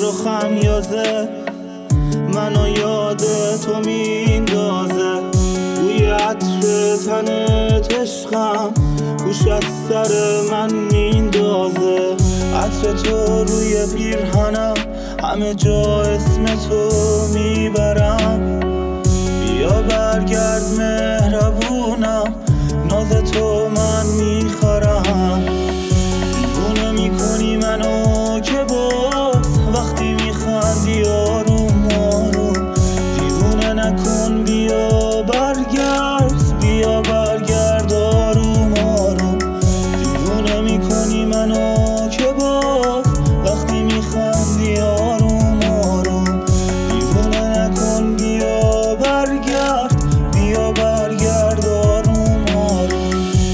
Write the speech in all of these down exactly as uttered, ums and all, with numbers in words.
و خمیازه منو یاد تو میندازه. بوی عطر تنت عشقم گوش از سر من میندازه. عطر تو روی پیرهنم همه جا اسم تو میبرم. بیا برگرد مهربونم ناز تو من میخورم. دیوونه میکنی منو که باز وقتی میخندی آروم آروم. دیوونه نکن بیا برگرد بیا برگرد آروم آروم. دیوونه میکنی منو که باز وقتی میخندی آروم آروم. دیوونه نکن بیا برگرد بیا برگرد آروم آروم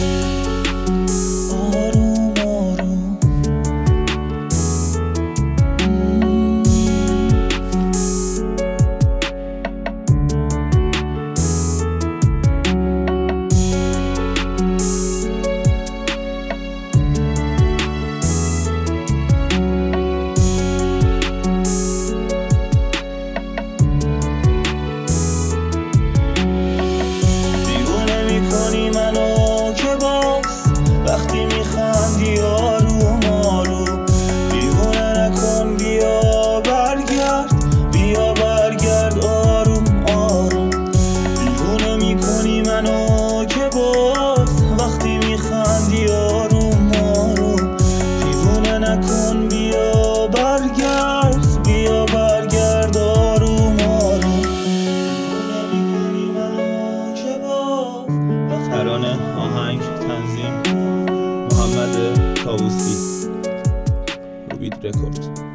آروم آروم. وقتی میخندی آروم آروم. دیوونه نکن بیا برگرد بیا برگرد آروم آروم. دیوونه میکنی منو که باز وقتی میخندی آروم آروم. دیوونه نکن بیا برگرد بیا برگرد آروم آروم. دیوونه میکنی منو که باز. ترانه، آهنگ، تنظیم محمد طاووسی، روبید رکورد.